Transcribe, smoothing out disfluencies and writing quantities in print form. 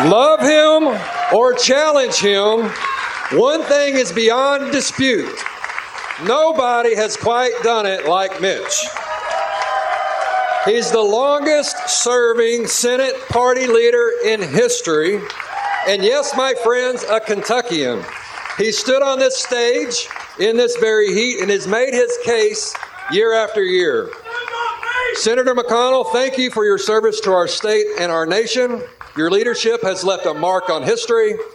Love him or challenge him, one thing is beyond dispute. Nobody has quite done it like Mitch. He's the longest-serving Senate party leader in history, and yes, my friends, a Kentuckian. He stood on this stage in this very heat and has made his case year after year. Senator McConnell, thank you for your service to our state and our nation. Your leadership has left a mark on history.